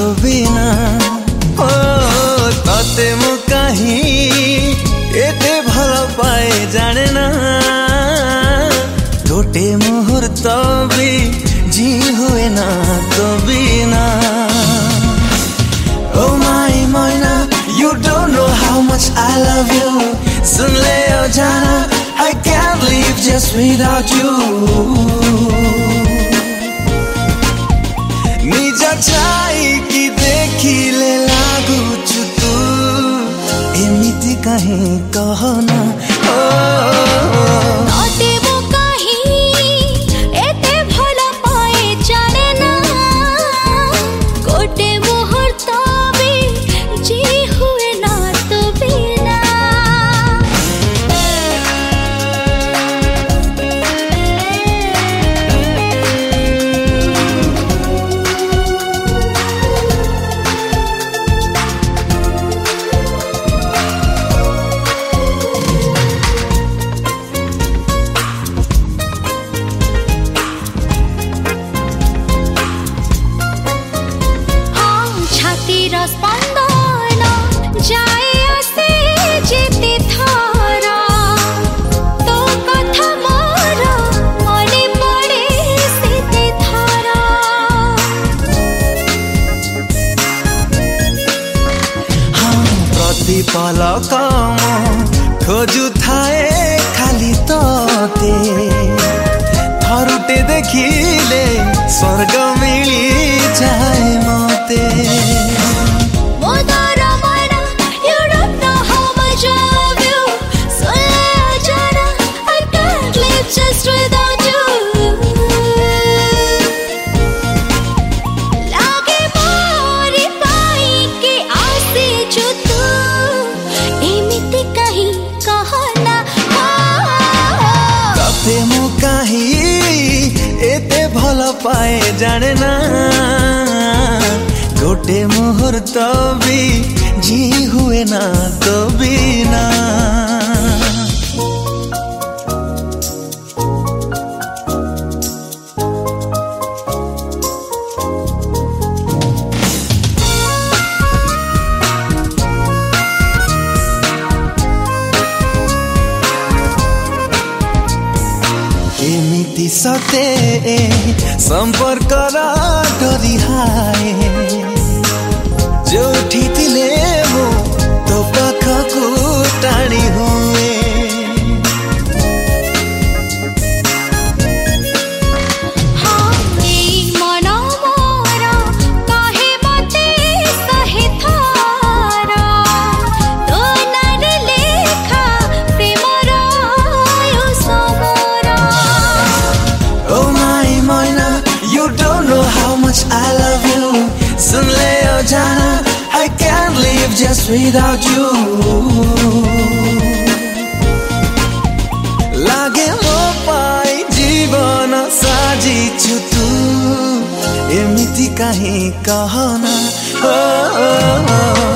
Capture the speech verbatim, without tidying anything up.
तो बिना ओ तते मु कहीं एते भल पाए जाने ना गोटे मुहूर्त भी जी हुए ना तो बिना Oh my moina, you don't know how much I love you. सुन ले ओ जाना, I can't live just without you. निजा चाही कि देखी ले लागू चुतू, एमिति कहीं कहना. पलक खोजु थाए खाली तोते थरुटे देखिले स्वर्ग मिली जाए मते पाए जाने ना गोटे मुहूर्त भी जी हुए ना तो बिना एमिति सते संपर्क डरी हाए जो ठितिले मो तो पाखकु टाणी हुए I love you. सुन ले ओ जाना, I can't live just without you. लागे मो पाई जीवन साजिछु तू, एमिति कहीं कहना. Oh, oh, oh.